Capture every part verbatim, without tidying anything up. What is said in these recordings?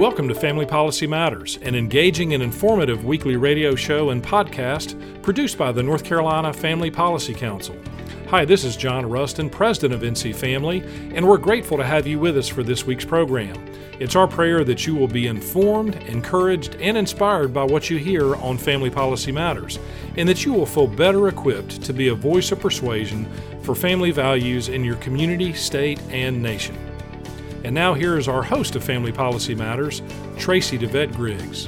Welcome to Family Policy Matters, an engaging and informative weekly radio show and podcast produced by the North Carolina Family Policy Council. Hi, this is John Rustin, President of N C Family, and we're grateful to have you with us for this week's program. It's our prayer that you will be informed, encouraged, and inspired by what you hear on Family Policy Matters, and that you will feel better equipped to be a voice of persuasion for family values in your community, state, and nation. And now here is our host of Family Policy Matters, Tracy DeVette Griggs.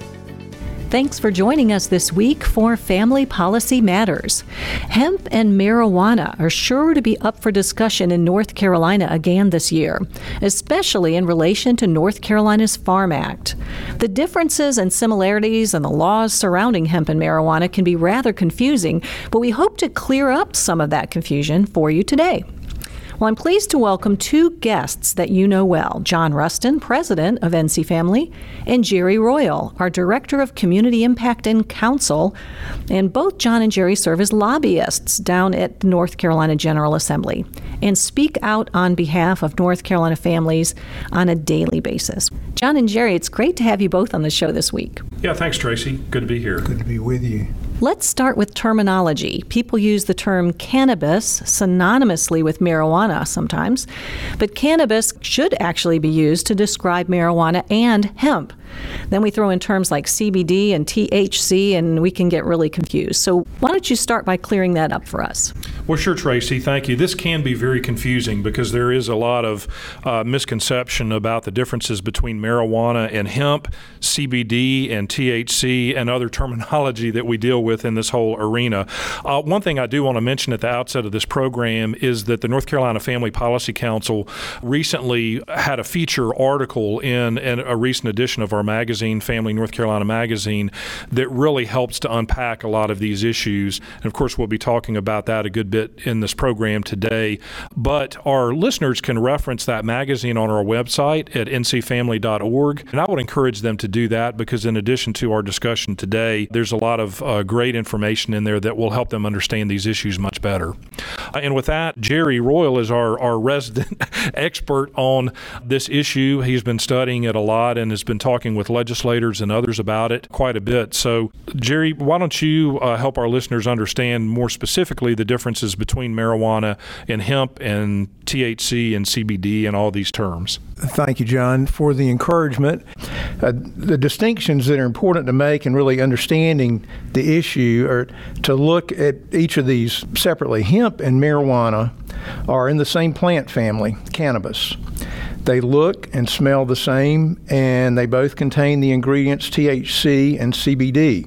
Thanks for joining us this week for Family Policy Matters. Hemp and marijuana are sure to be up for discussion in North Carolina again this year, especially in relation to North Carolina's Farm Act. The differences and similarities in the laws surrounding hemp and marijuana can be rather confusing, but we hope to clear up some of that confusion for you today. Well, I'm pleased to welcome two guests that you know well, John Rustin, President of N C Family, and Jerry Royal, our Director of Community Impact and Counsel. And both John and Jerry serve as lobbyists down at the North Carolina General Assembly and speak out on behalf of North Carolina families on a daily basis. John and Jerry, it's great to have you both on the show this week. Yeah, thanks, Tracy. Good to be here. Good to be with you. Let's start with terminology. People use the term cannabis synonymously with marijuana sometimes, but cannabis should actually be used to describe marijuana and hemp. Then we throw in terms like C B D and T H C, and we can get really confused. So why don't you start by clearing that up for us? Well, sure, Tracy. Thank you. This can be very confusing because there is a lot of uh, misconception about the differences between marijuana and hemp, C B D and T H C, and other terminology that we deal with in this whole arena. Uh, one thing I do want to mention at the outset of this program is that the North Carolina Family Policy Council recently had a feature article in, in a recent edition of our magazine, Family North Carolina Magazine, that really helps to unpack a lot of these issues. And of course, we'll be talking about that a good bit in this program today. But our listeners can reference that magazine on our website at n c family dot org. And I would encourage them to do that because in addition to our discussion today, there's a lot of uh, great information in there that will help them understand these issues much better. Uh, and with that, Jerry Royal is our, our resident expert on this issue. He's been studying it a lot and has been talking with legislators and others about it quite a bit. So, Jerry, why don't you uh, help our listeners understand more specifically the differences between marijuana and hemp and T H C and C B D and all these terms? Thank you, John, for the encouragement. Uh, the distinctions that are important to make in really understanding the issue are to look at each of these separately. Hemp and marijuana are in the same plant family, cannabis. They look and smell the same, and they both contain the ingredients T H C and C B D.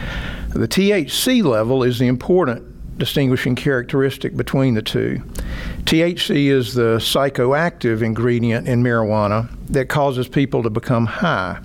The T H C level is the important distinguishing characteristic between the two. T H C is the psychoactive ingredient in marijuana that causes people to become high.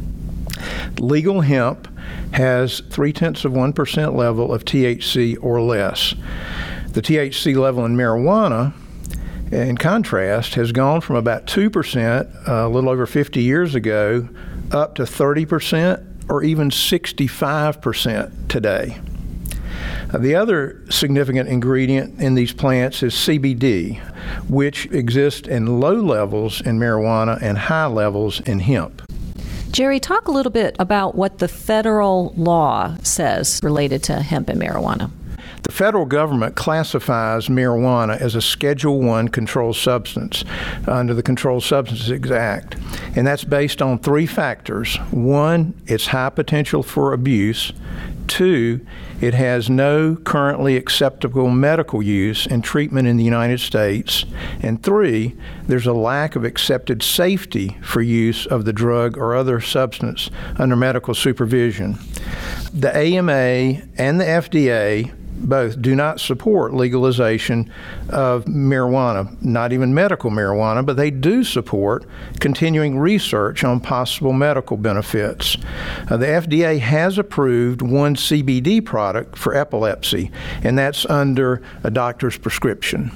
Legal hemp has three-tenths of one percent level of T H C or less. The T H C level in marijuana, in contrast, has gone from about two percent uh, a little over fifty years ago up to thirty percent or even sixty-five percent today. Uh, the other significant ingredient in these plants is C B D, which exists in low levels in marijuana and high levels in hemp. Jerry, talk a little bit about what the federal law says related to hemp and marijuana. The federal government classifies marijuana as a Schedule One controlled substance under the Controlled Substances Act, and that's based on three factors. One, its high potential for abuse. Two, it has no currently acceptable medical use and treatment in the United States. And three, there's a lack of accepted safety for use of the drug or other substance under medical supervision. The A M A and the F D A both do not support legalization of marijuana, not even medical marijuana, but they do support continuing research on possible medical benefits. Uh, the F D A has approved one C B D product for epilepsy, and that's under a doctor's prescription.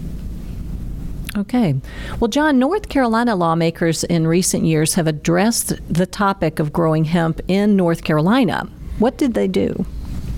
Okay. Well, John, North Carolina lawmakers in recent years have addressed the topic of growing hemp in North Carolina. What did they do?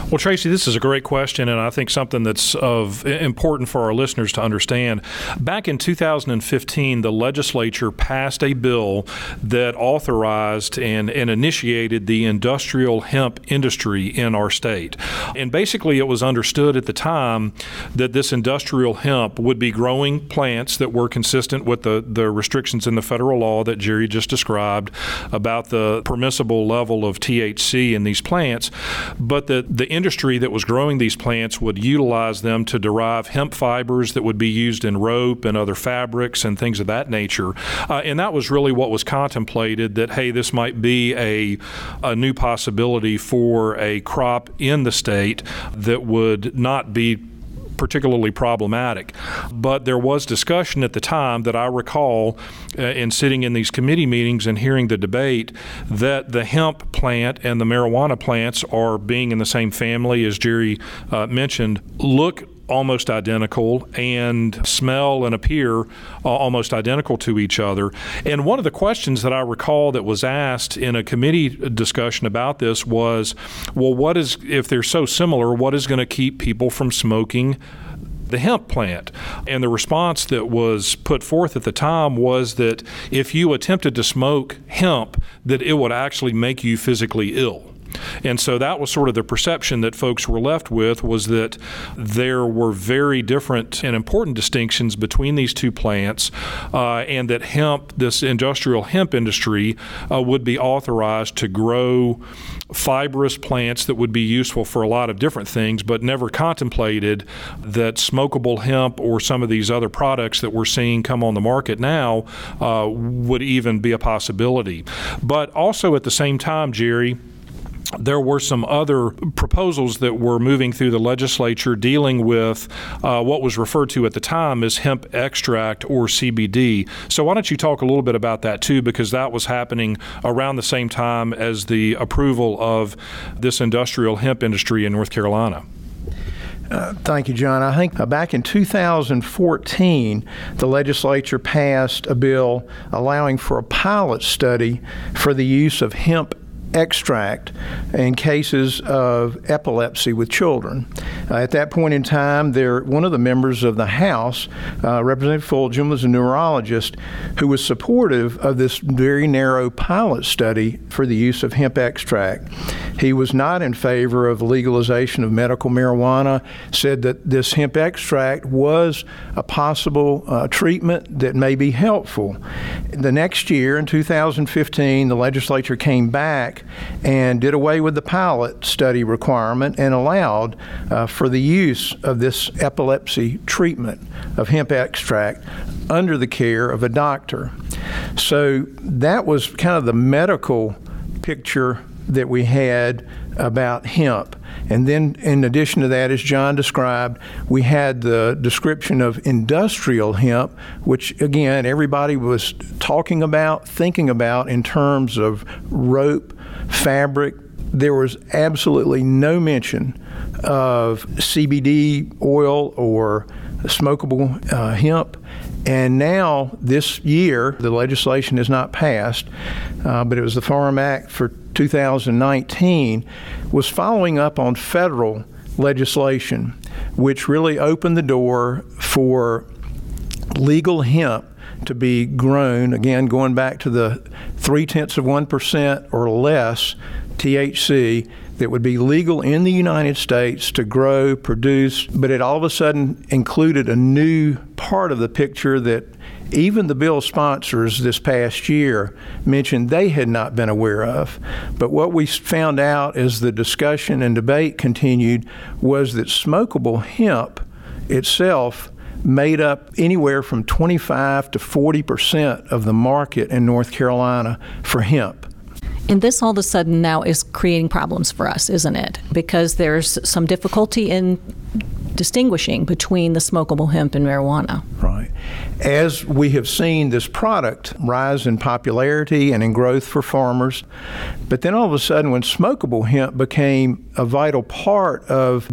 Well, Tracy, this is a great question, and I think something that's of important for our listeners to understand. Back in two thousand fifteen, the legislature passed a bill that authorized and, and initiated the industrial hemp industry in our state. And basically, it was understood at the time that this industrial hemp would be growing plants that were consistent with the, the restrictions in the federal law that Jerry just described about the permissible level of T H C in these plants, but that the industry that was growing these plants would utilize them to derive hemp fibers that would be used in rope and other fabrics and things of that nature. Uh, and that was really what was contemplated, that, hey, this might be a, a new possibility for a crop in the state that would not be particularly problematic. But there was discussion at the time that I recall uh, in sitting in these committee meetings and hearing the debate that the hemp plant and the marijuana plants are, being in the same family, as Jerry uh, mentioned, look almost identical and smell and appear uh, almost identical to each other. And one of the questions that I recall that was asked in a committee discussion about this was, well, what is, if they're so similar, what is going to keep people from smoking the hemp plant? And the response that was put forth at the time was that if you attempted to smoke hemp, that it would actually make you physically ill. And so that was sort of the perception that folks were left with, was that there were very different and important distinctions between these two plants, uh, and that hemp, this industrial hemp industry, uh, would be authorized to grow fibrous plants that would be useful for a lot of different things, but never contemplated that smokable hemp or some of these other products that we're seeing come on the market now uh, would even be a possibility. But also at the same time, Jerry, there were some other proposals that were moving through the legislature dealing with uh, what was referred to at the time as hemp extract, or C B D. So why don't you talk a little bit about that too, because that was happening around the same time as the approval of this industrial hemp industry in North Carolina. Uh, thank you, John. I think uh, back in two thousand fourteen, the legislature passed a bill allowing for a pilot study for the use of hemp extract in cases of epilepsy with children. Uh, at that point in time, there, one of the members of the House, uh, Representative Fulgham, was a neurologist who was supportive of this very narrow pilot study for the use of hemp extract. He was not in favor of the legalization of medical marijuana, said that this hemp extract was a possible uh, treatment that may be helpful. The next year, in two thousand fifteen, the legislature came back and did away with the pilot study requirement and allowed uh, for the use of this epilepsy treatment of hemp extract under the care of a doctor. So that was kind of the medical picture that we had about hemp. And then in addition to that, as John described, we had the description of industrial hemp, which again, everybody was talking about, thinking about in terms of rope, fabric. There was absolutely no mention of C B D oil or smokable uh, hemp. And now, this year, the legislation has not passed, uh, but it was the Farm Act for two thousand nineteen, was following up on federal legislation, which really opened the door for legal hemp to be grown, again, going back to the three-tenths of one percent or less T H C, that would be legal in the United States to grow, produce, but it all of a sudden included a new part of the picture that even the bill sponsors this past year mentioned they had not been aware of. But what we found out as the discussion and debate continued was that smokable hemp itself made up anywhere from twenty-five to forty percent of the market in North Carolina for hemp. And this all of a sudden now is creating problems for us, isn't it? Because there's some difficulty in distinguishing between the smokable hemp and marijuana. Right. As we have seen this product rise in popularity and in growth for farmers, but then all of a sudden when smokable hemp became a vital part of the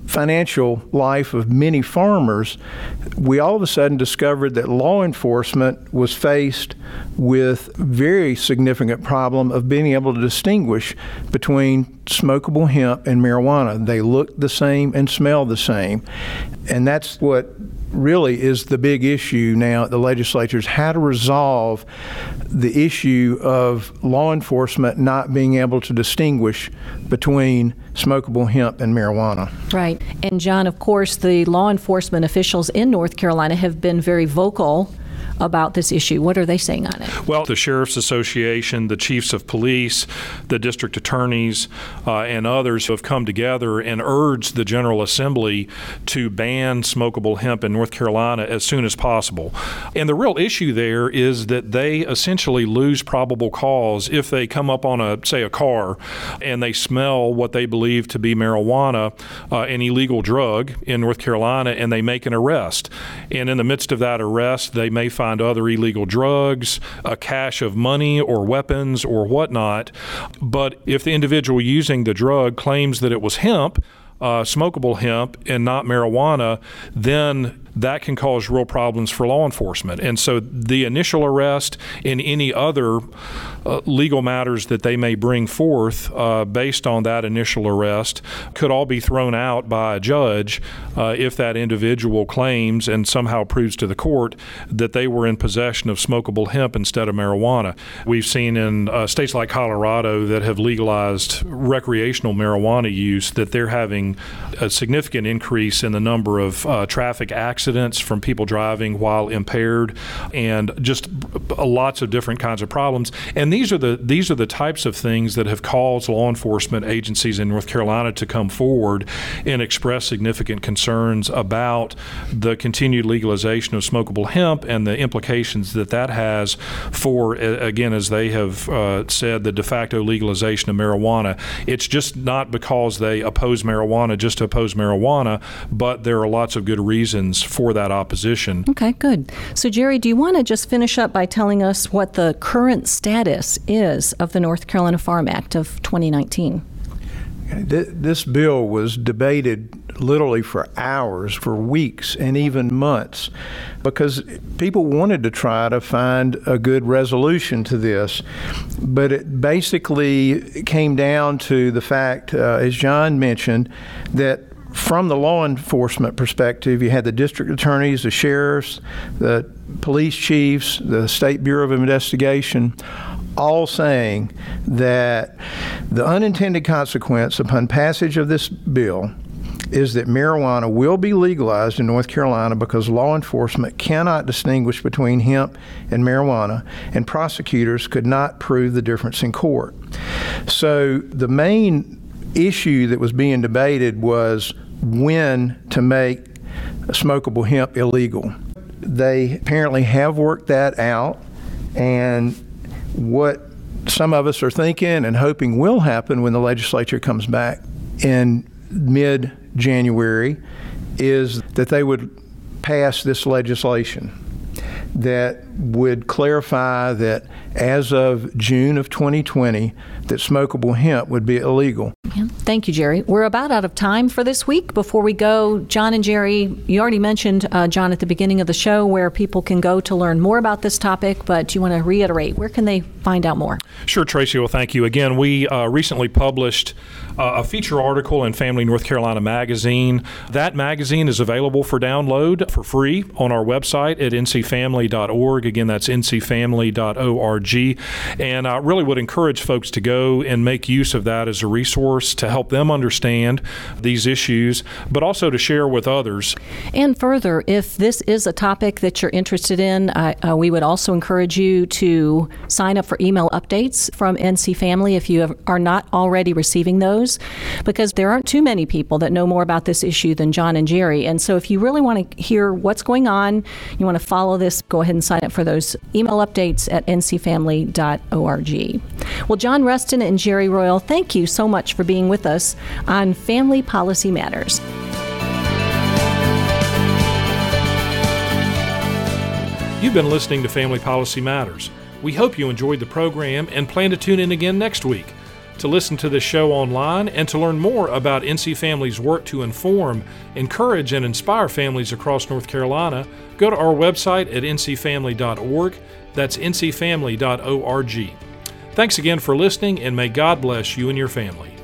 financial life of many farmers, we all of a sudden discovered that law enforcement was faced with very significant problem of being able to distinguish between smokable hemp and marijuana. They look the same and smell the same. And that's what really is the big issue now at the legislature, is how to resolve the issue of law enforcement not being able to distinguish between smokable hemp and marijuana. Right. And John, of course, the law enforcement officials in North Carolina have been very vocal about this issue. What are they saying on it? Well, the Sheriff's Association, the chiefs of police, the district attorneys, uh, and others have come together and urged the General Assembly to ban smokable hemp in North Carolina as soon as possible. And the real issue there is that they essentially lose probable cause if they come up on a, say, a car and they smell what they believe to be marijuana, uh, an illegal drug in North Carolina, and they make an arrest. And in the midst of that arrest, they may find other illegal drugs, a cache of money or weapons or whatnot. But if the individual using the drug claims that it was hemp, uh, smokable hemp, and not marijuana, then that can cause real problems for law enforcement. And so the initial arrest and any other uh, legal matters that they may bring forth uh, based on that initial arrest could all be thrown out by a judge uh, if that individual claims and somehow proves to the court that they were in possession of smokable hemp instead of marijuana. We've seen in uh, states like Colorado that have legalized recreational marijuana use that they're having a significant increase in the number of uh, traffic accidents from people driving while impaired, and just lots of different kinds of problems. And these are the these are the types of things that have caused law enforcement agencies in North Carolina to come forward and express significant concerns about the continued legalization of smokable hemp and the implications that that has for, again, as they have uh, said, the de facto legalization of marijuana. It's just not because they oppose marijuana just to oppose marijuana, but there are lots of good reasons for that opposition. Okay, good. So, Jerry, do you want to just finish up by telling us what the current status is of the North Carolina Farm Act of twenty nineteen? This bill was debated literally for hours, for weeks, and even months, because people wanted to try to find a good resolution to this. But it basically came down to the fact, uh, as John mentioned, that from the law enforcement perspective, you had the district attorneys, the sheriffs, the police chiefs, the State Bureau of Investigation, all saying that the unintended consequence upon passage of this bill is that marijuana will be legalized in North Carolina because law enforcement cannot distinguish between hemp and marijuana, and prosecutors could not prove the difference in court. So the main issue that was being debated was when to make smokable hemp illegal. They apparently have worked that out, and what some of us are thinking and hoping will happen when the legislature comes back in mid-January is that they would pass this legislation that would clarify that as of June of twenty twenty, that smokable hemp would be illegal. Thank you, Jerry. We're about out of time for this week. Before we go, John and Jerry, you already mentioned, uh, John, at the beginning of the show where people can go to learn more about this topic, but do you want to reiterate, where can they find out more? Sure, Tracy. Well, thank you. Again, we uh, recently published uh, a feature article in Family North Carolina magazine. That magazine is available for download for free on our website at n c family dot org. Again, that's n c family dot org. And I really would encourage folks to go and make use of that as a resource to help them understand these issues, but also to share with others. And further, if this is a topic that you're interested in, uh, uh, we would also encourage you to sign up for email updates from N C Family if you have, are not already receiving those, because there aren't too many people that know more about this issue than John and Jerry. And so if you really want to hear what's going on, you want to follow this, go ahead and sign up for those email updates at n c family dot org. Well, John Reston and Jerry Royal, thank you so much for being with us on Family Policy Matters. You've been listening to Family Policy Matters. We hope you enjoyed the program and plan to tune in again next week. To listen to this show online and to learn more about N C Family's work to inform, encourage, and inspire families across North Carolina, go to our website at n c family dot org. That's n c family dot org. Thanks again for listening, and may God bless you and your family.